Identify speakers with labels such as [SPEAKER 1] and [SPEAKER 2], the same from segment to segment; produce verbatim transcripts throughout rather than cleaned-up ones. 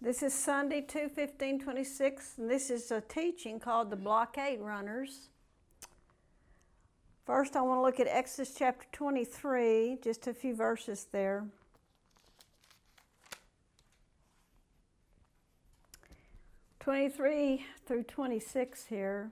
[SPEAKER 1] This is Sunday, two fifteen twenty-six, and this is a teaching called the Blockade Runners. First, I want to look at Exodus chapter twenty-three, just a few verses there. twenty-three through twenty-six here.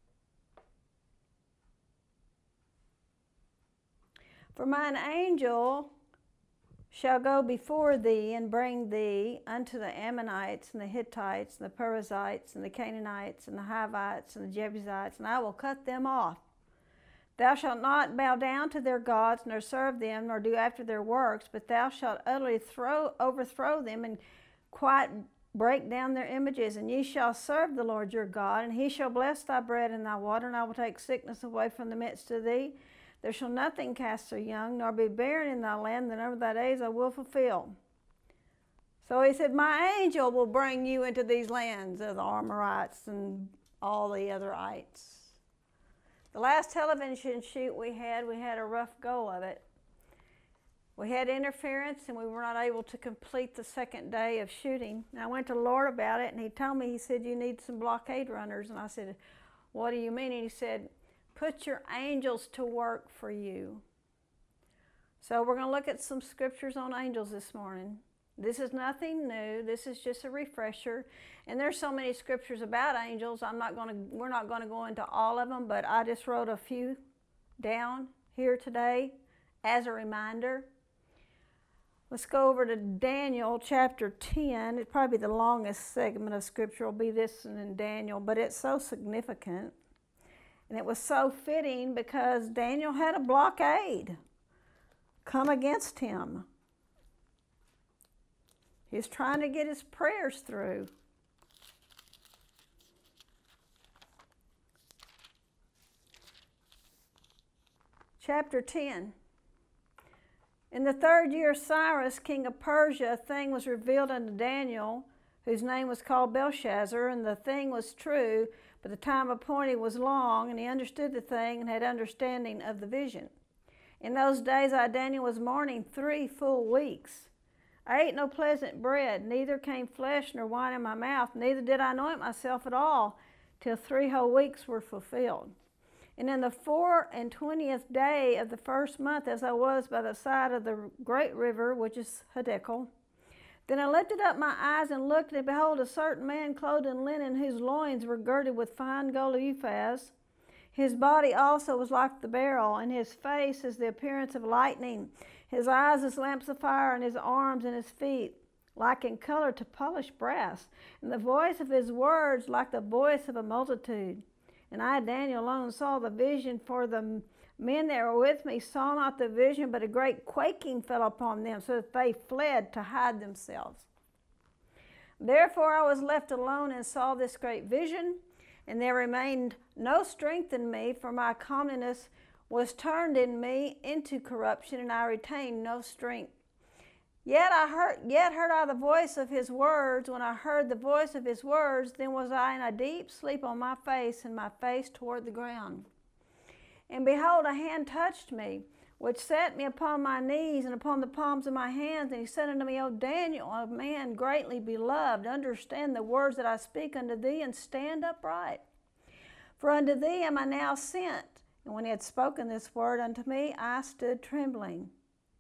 [SPEAKER 1] For mine angel shall go before thee and bring thee unto the Ammonites and the Hittites and the Perizzites and the Canaanites and the Hivites and the Jebusites, and I will cut them off. Thou shalt not bow down to their gods, nor serve them, nor do after their works, but thou shalt utterly throw, overthrow them and quite break down their images. And ye shall serve the Lord your God, and he shall bless thy bread and thy water, and I will take sickness away from the midst of thee. There shall nothing cast their young, nor be barren in thy land, the number of thy days I will fulfill. So he said, my angel will bring you into these lands of the Amorites and all the other ites. The last television shoot we had, we had a rough go of it. We had interference and we were not able to complete the second day of shooting. And I went to the Lord about it, and he told me, he said, you need some blockade runners. And I said, what do you mean? And he said, put your angels to work for you. So we're going to look at some scriptures on angels this morning. This is nothing new. This is just a refresher. And there's so many scriptures about angels. I'm not going to, we're not going to go into all of them, but I just wrote a few down here today as a reminder. Let's go over to Daniel chapter ten. It'd probably be the longest segment of scripture will be this and in Daniel, but it's so significant. And it was so fitting because Daniel had a blockade come against him. He's trying to get his prayers through. Chapter ten. In the third year of Cyrus, king of Persia, a thing was revealed unto Daniel, whose name was called Belshazzar, and the thing was true, but the time appointed was long, and he understood the thing and had understanding of the vision. In those days I, Daniel, was mourning three full weeks. I ate no pleasant bread, neither came flesh nor wine in my mouth, neither did I anoint myself at all, till three whole weeks were fulfilled. And in the four and twentieth day of the first month, as I was by the side of the great river, which is Hiddekel, then I lifted up my eyes and looked, and behold, a certain man clothed in linen, whose loins were girded with fine gold of Uphaz. His body also was like the beryl, and his face as the appearance of lightning. His eyes as lamps of fire, and his arms and his feet like in color to polished brass. And the voice of his words like the voice of a multitude. And I, Daniel, alone saw the vision, for the men that were with me saw not the vision, but a great quaking fell upon them, so that they fled to hide themselves. Therefore I was left alone and saw this great vision, and there remained no strength in me, for my comeliness was turned in me into corruption, and I retained no strength. Yet I heard, yet heard I the voice of his words. When I heard the voice of his words, then was I in a deep sleep on my face, and my face toward the ground. And behold, a hand touched me, which set me upon my knees and upon the palms of my hands. And he said unto me, O Daniel, a man greatly beloved, understand the words that I speak unto thee, and stand upright. For unto thee am I now sent. And when he had spoken this word unto me, I stood trembling.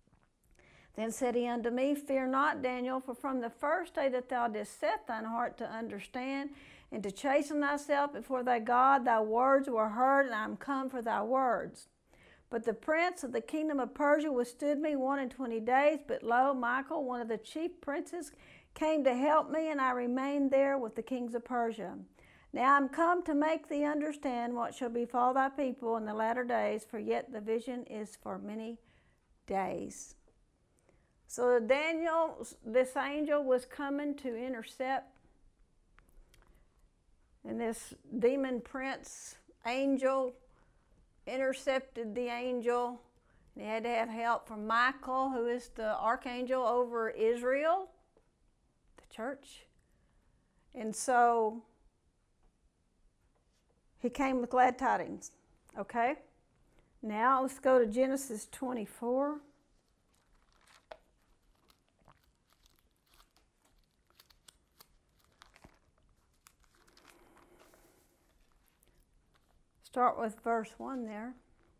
[SPEAKER 1] Then said he unto me, fear not, Daniel, for from the first day that thou didst set thine heart to understand, and to chasten thyself before thy God, thy words were heard, and I am come for thy words. But the prince of the kingdom of Persia withstood me one and twenty days, but lo, Michael, one of the chief princes, came to help me, and I remained there with the kings of Persia. Now I am come to make thee understand what shall befall thy people in the latter days, for yet the vision is for many days. So Daniel, this angel was coming to intercept, and this demon prince angel intercepted the angel. He had to have help from Michael, who is the archangel over Israel, the church. And so he came with glad tidings. Okay? Now let's go to Genesis twenty-four. Start with verse one there.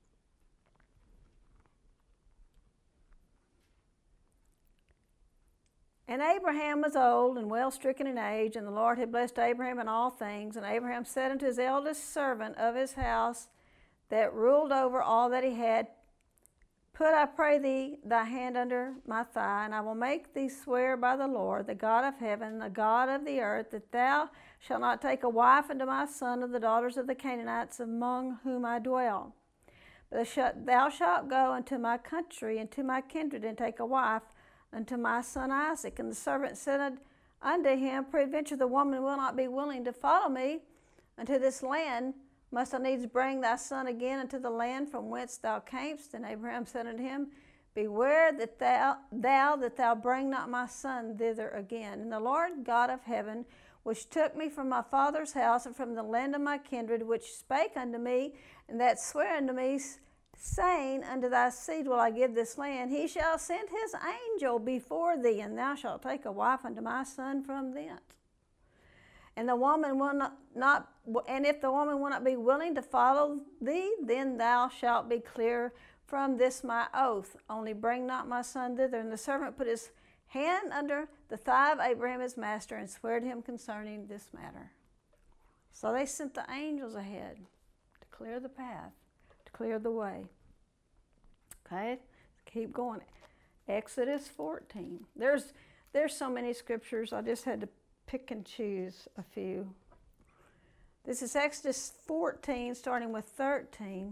[SPEAKER 1] And Abraham was old and well stricken in age, and the Lord had blessed Abraham in all things. And Abraham said unto his eldest servant of his house that ruled over all that he had, Put, I pray thee, thy hand under my thigh, and I will make thee swear by the Lord, the God of heaven, the God of the earth, that thou shalt not take a wife unto my son of the daughters of the Canaanites among whom I dwell. But thou shalt go unto my country and to my kindred, and take a wife unto my son Isaac. And the servant said unto him, Peradventure the woman will not be willing to follow me unto this land. Must I needs bring thy son again unto the land from whence thou camest? And Abraham said unto him, Beware that thou, thou that thou bring not my son thither again. And the Lord God of heaven, which took me from my father's house and from the land of my kindred, which spake unto me, and that sware unto me, saying, Unto thy seed will I give this land, he shall send his angel before thee, and thou shalt take a wife unto my son from thence. And the woman will not, not and if the woman will not be willing to follow thee, then thou shalt be clear from this my oath. Only bring not my son thither. And the servant put his hand under the thigh of Abraham his master, and sware to him concerning this matter. So they sent the angels ahead to clear the path, to clear the way. Okay, keep going. Exodus fourteen. There's there's so many scriptures. I just had to pick and choose a few. This is Exodus fourteen, starting with thirteen.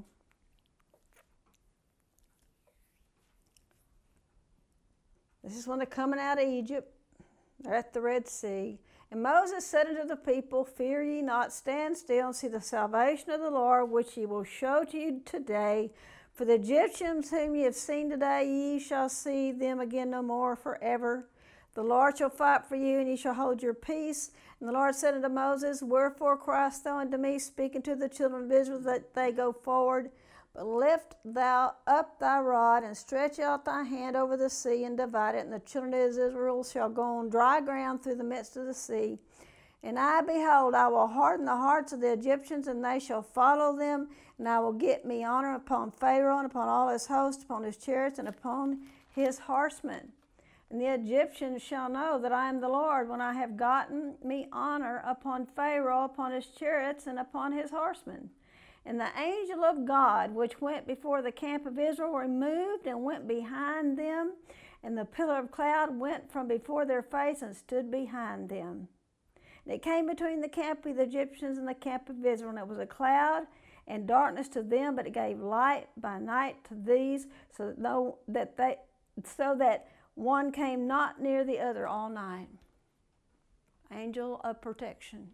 [SPEAKER 1] This is when they're coming out of Egypt. They're at the Red Sea. And Moses said unto the people, Fear ye not, stand still and see the salvation of the Lord, which he will show to you today. For the Egyptians whom ye have seen today, ye shall see them again no more forever. The Lord shall fight for you, and ye shall hold your peace. And the Lord said unto Moses, Wherefore criest thou unto me, speaking to the children of Israel, that they go forward? But lift thou up thy rod, and stretch out thy hand over the sea, and divide it. And the children of Israel shall go on dry ground through the midst of the sea. And I, behold, I will harden the hearts of the Egyptians, and they shall follow them. And I will get me honor upon Pharaoh, and upon all his host, upon his chariots, and upon his horsemen. And the Egyptians shall know that I am the Lord, when I have gotten me honor upon Pharaoh, upon his chariots, and upon his horsemen. And the angel of God, which went before the camp of Israel, removed and went behind them. And the pillar of cloud went from before their face and stood behind them. And it came between the camp of the Egyptians and the camp of Israel. And it was a cloud and darkness to them, but it gave light by night to these, so that, no, that they, so that one came not near the other all night. Angel of protection.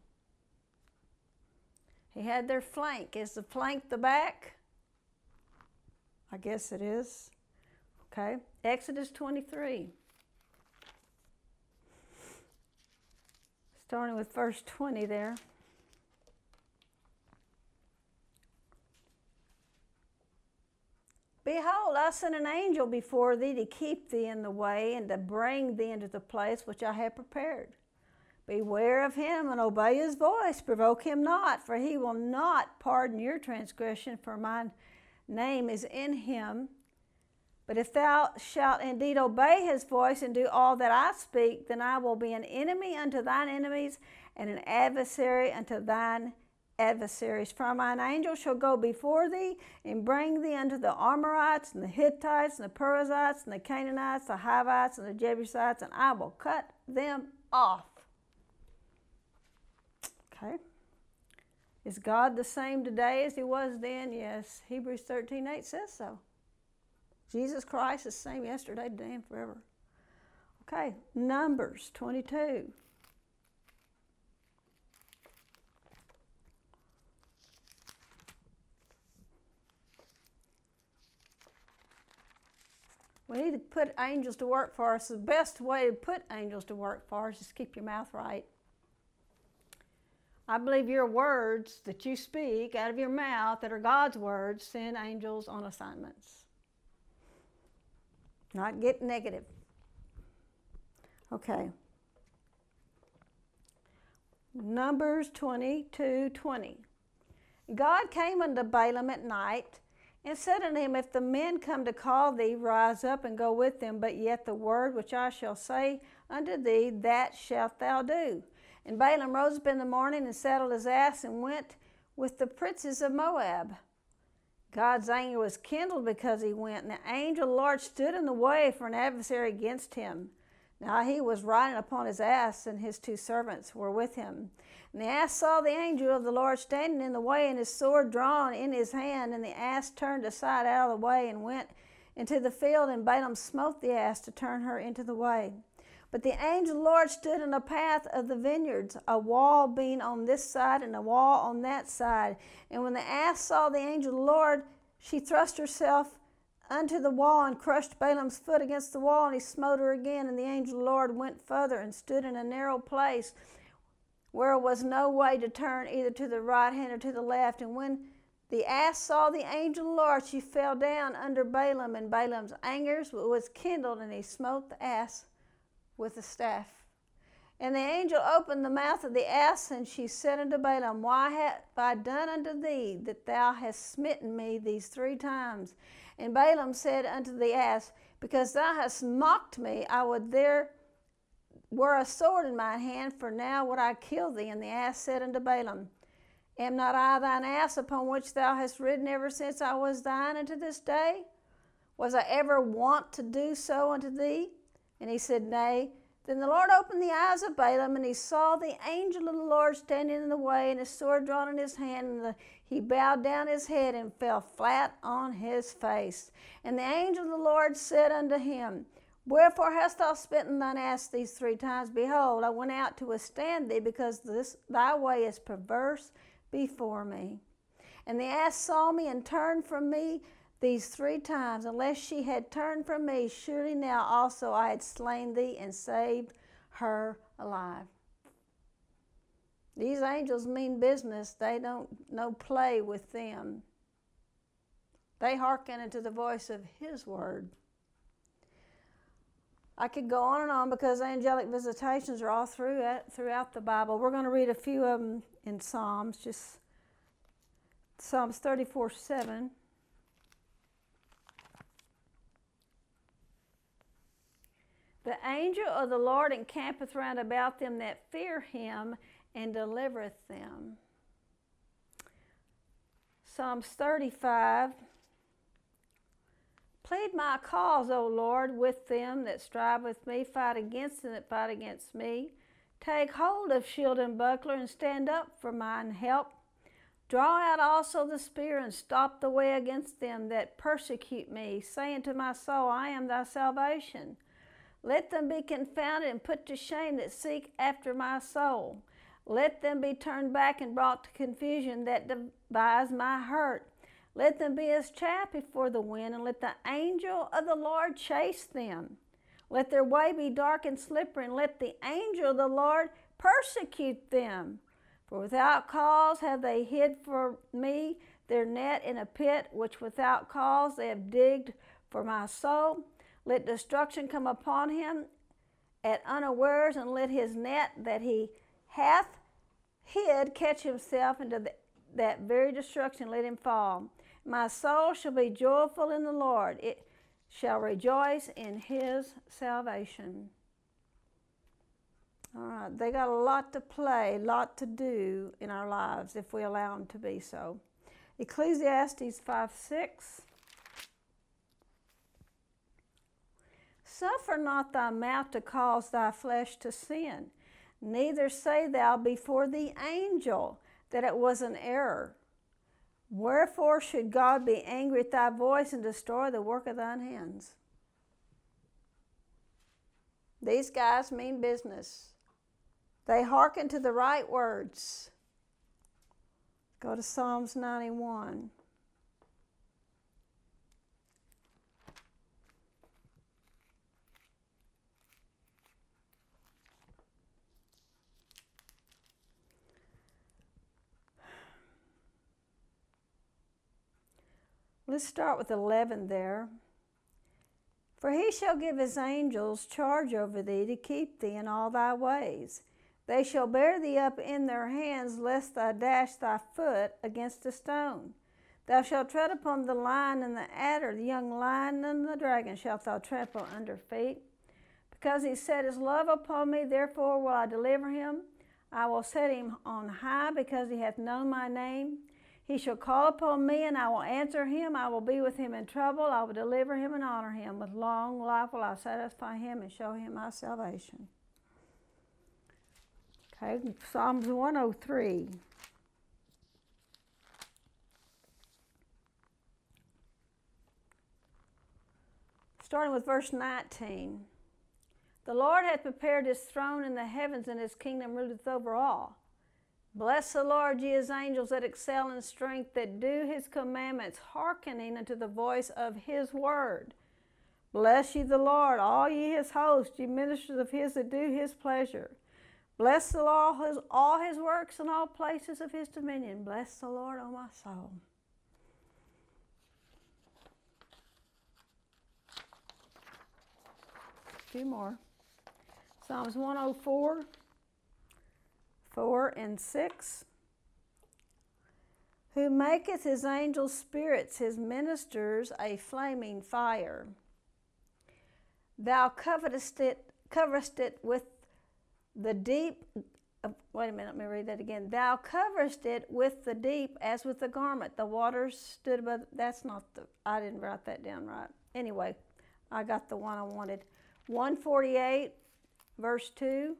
[SPEAKER 1] He had their flank. Is the flank the back? I guess it is. Okay. Exodus twenty-three. Starting with verse twenty there. Behold, I send an angel before thee to keep thee in the way, and to bring thee into the place which I have prepared. Beware of him, and obey his voice. Provoke him not, for he will not pardon your transgression, for my name is in him. But if thou shalt indeed obey his voice, and do all that I speak, then I will be an enemy unto thine enemies, and an adversary unto thine adversaries. For mine angel shall go before thee, and bring thee unto the Amorites, and the Hittites, and the Perizzites, and the Canaanites, the Hivites, and the Jebusites, and I will cut them off. Okay. Is God the same today as he was then? Yes. Hebrews thirteen eight says so. Jesus Christ is the same yesterday, today, and forever. Okay. Numbers twenty-two. We need to put angels to work for us. The best way to put angels to work for us is keep your mouth right. I believe your words that you speak out of your mouth that are God's words send angels on assignments. Not get negative. Okay. Numbers twenty-two twenty. God came unto Balaam at night, and said unto him, If the men come to call thee, rise up and go with them, but yet the word which I shall say unto thee, that shalt thou do. And Balaam rose up in the morning, and saddled his ass, and went with the princes of Moab. God's anger was kindled because he went, and the angel of the Lord stood in the way for an adversary against him. Now he was riding upon his ass, and his two servants were with him. And the ass saw the angel of the Lord standing in the way, and his sword drawn in his hand. And the ass turned aside out of the way, and went into the field. And Balaam smote the ass to turn her into the way. But the angel of the Lord stood in the path of the vineyards, a wall being on this side, and a wall on that side. And when the ass saw the angel of the Lord, she thrust herself unto the wall, and crushed Balaam's foot against the wall, and he smote her again. And the angel of the Lord went further, and stood in a narrow place, where was no way to turn either to the right hand or to the left. And when the ass saw the angel of the Lord, she fell down under Balaam, and Balaam's anger was kindled, and he smote the ass with a staff. And the angel opened the mouth of the ass, and she said unto Balaam, Why have I done unto thee, that thou hast smitten me these three times? And Balaam said unto the ass, Because thou hast mocked me, I would there were a sword in my hand, for now would I kill thee. And the ass said unto Balaam, Am not I thine ass, upon which thou hast ridden ever since I was thine unto this day? Was I ever wont to do so unto thee? And he said, Nay. Then the Lord opened the eyes of Balaam, and he saw the angel of the Lord standing in the way, and his sword drawn in his hand, and the, he bowed down his head and fell flat on his face. And the angel of the Lord said unto him, Wherefore hast thou smitten thine ass these three times? Behold, I went out to withstand thee, because this thy way is perverse before me. And the ass saw me and turned from me these three times. Unless she had turned from me, surely now also I had slain thee and saved her alive. These angels mean business. They don't no play with them. They hearken unto the voice of his word. I could go on and on, because angelic visitations are all throughout, throughout the Bible. We're going to read a few of them in Psalms, just Psalms thirty-four seven. The angel of the Lord encampeth round about them that fear him, and delivereth them. Psalms thirty-five. Plead my cause, O Lord, with them that strive with me. Fight against them that fight against me. Take hold of shield and buckler, and stand up for mine help. Draw out also the spear, and stop the way against them that persecute me, saying to my soul, I am thy salvation. Let them be confounded and put to shame that seek after my soul. Let them be turned back and brought to confusion that devise my hurt. Let them be as chaff before the wind, and let the angel of the Lord chase them. Let their way be dark and slippery, and let the angel of the Lord persecute them. For without cause have they hid for me their net in a pit, which without cause they have digged for my soul. Let destruction come upon him at unawares, and let his net that he hath hid catch himself into the, that very destruction, let him fall. My soul shall be joyful in the Lord. It shall rejoice in his salvation. All right, they got a lot to play, a lot to do in our lives if we allow them to be so. Ecclesiastes five six. Suffer not thy mouth to cause thy flesh to sin, neither say thou before the angel that it was an error. Wherefore should God be angry at thy voice, and destroy the work of thine hands? These guys mean business. They hearken to the right words. Go to Psalms ninety-one. Let's start with eleven there. For he shall give his angels charge over thee, to keep thee in all thy ways. They shall bear thee up in their hands, lest thou dash thy foot against a stone. Thou shalt tread upon the lion and the adder, the young lion and the dragon shalt thou trample under feet. Because he set his love upon me, therefore will I deliver him. I will set him on high, because he hath known my name. He shall call upon me, and I will answer him. I will be with him in trouble. I will deliver him and honor him. With long life will I satisfy him and show him my salvation. Okay, Psalms one oh three. Starting with verse nineteen. The Lord hath prepared his throne in the heavens, and his kingdom ruleth over all. Bless the Lord, ye his angels that excel in strength, that do his commandments, hearkening unto the voice of his word. Bless ye the Lord, all ye his hosts, ye ministers of his that do his pleasure. Bless the Lord, his, all his works in all places of his dominion. Bless the Lord, O my soul. A few more. Psalms one oh four, four and six. Who maketh his angels spirits, his ministers a flaming fire. Thou coverest it, coverest it with the deep, uh, wait a minute, let me read that again. Thou coverest it with the deep as with a garment. The waters stood above, that's not the, I didn't write that down right. Anyway, I got the one I wanted. one forty-eight, verse two.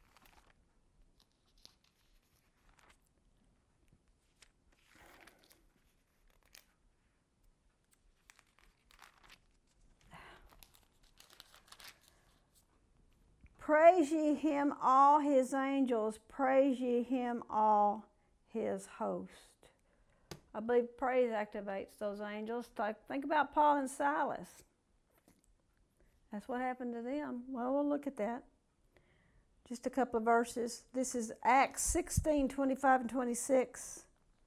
[SPEAKER 1] Praise ye him, all his angels. Praise ye him, all his host. I believe praise activates those angels. Think about Paul and Silas. That's what happened to them. Well, we'll look at that. Just a couple of verses. This is Acts sixteen, twenty-five and twenty-six.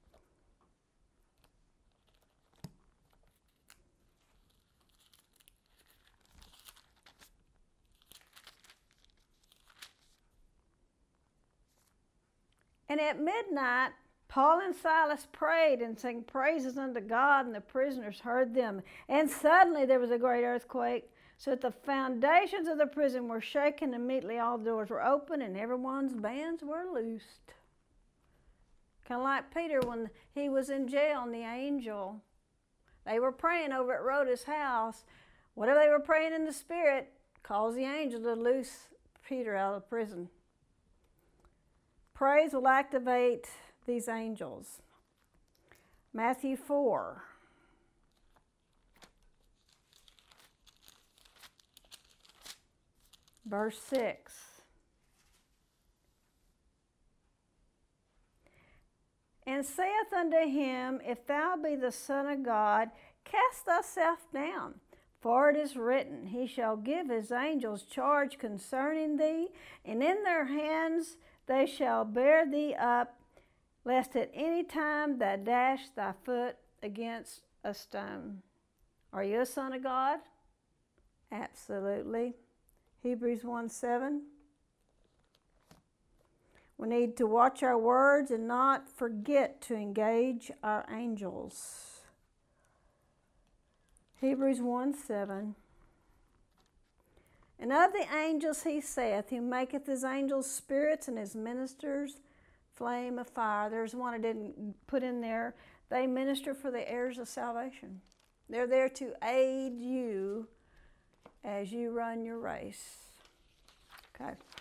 [SPEAKER 1] And at midnight, Paul and Silas prayed and sang praises unto God, and the prisoners heard them. And suddenly there was a great earthquake, so that the foundations of the prison were shaken. Immediately all the doors were open, and everyone's bands were loosed. Kind of like Peter when he was in jail, and the angel, they were praying over at Rhoda's house. Whatever they were praying in the Spirit caused the angel to loose Peter out of prison. Praise will activate these angels. Matthew four. Verse six. And saith unto him, If thou be the Son of God, cast thyself down. For it is written, He shall give his angels charge concerning thee, and in their hands they shall bear thee up, lest at any time thou dash thy foot against a stone. Are you a son of God? Absolutely. Hebrews one seven. We need to watch our words and not forget to engage our angels. Hebrews one seven. And of the angels he saith, Who maketh his angels spirits and his ministers flame of fire. There's one I didn't put in there. They minister for the heirs of salvation. They're there to aid you as you run your race. Okay.